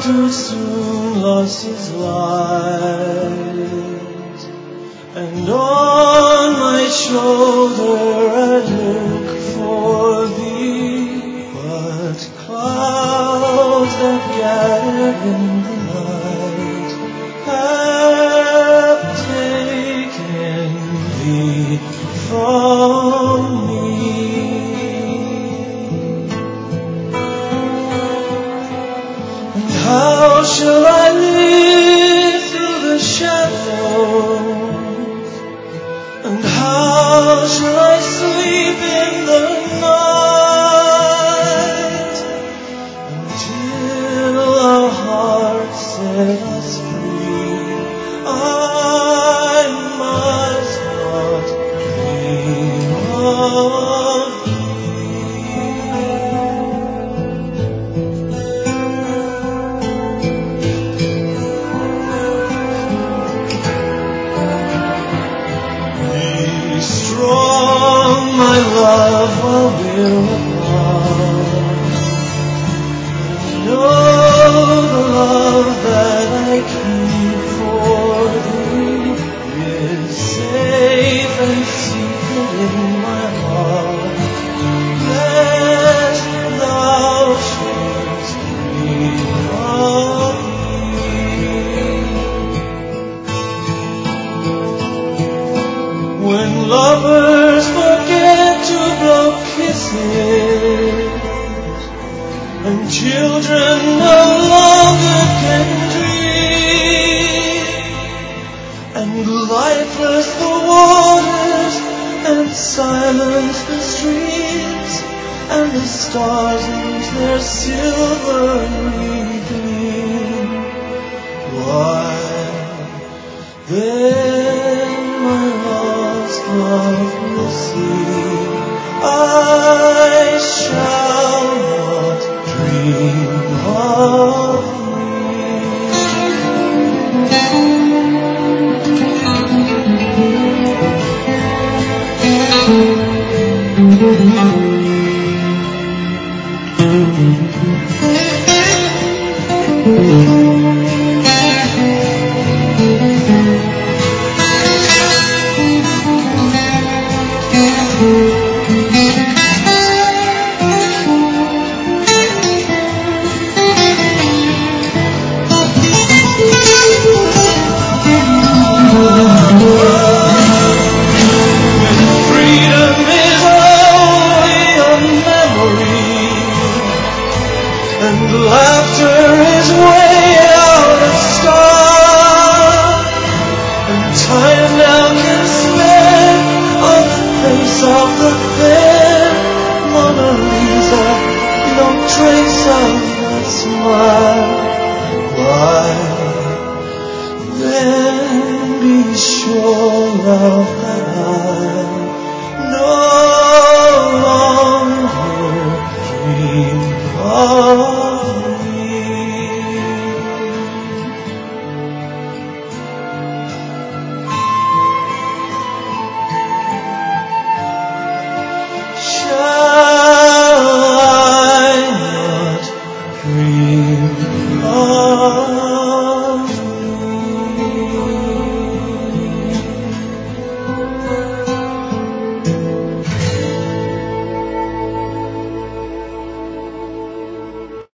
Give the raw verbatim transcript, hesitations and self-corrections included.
doctor soon lost his light, and on my shoulder I look for thee, but clouds that gather in the night have taken thee from me. How shall I live through the shadows? And how shall I sleep in the night? Until our hearts set us free, I must not dream of my love while we're apart. Know the love that I keep for thee is safe and secret in my heart, lest thou shouldst dream of me. When lovers forget to blow kisses, and children no longer can dream, and lifeless the waters, and silent the streams, and the stars lose their silvery gleam, why then my lost love will see, I shall not dream of sure I'll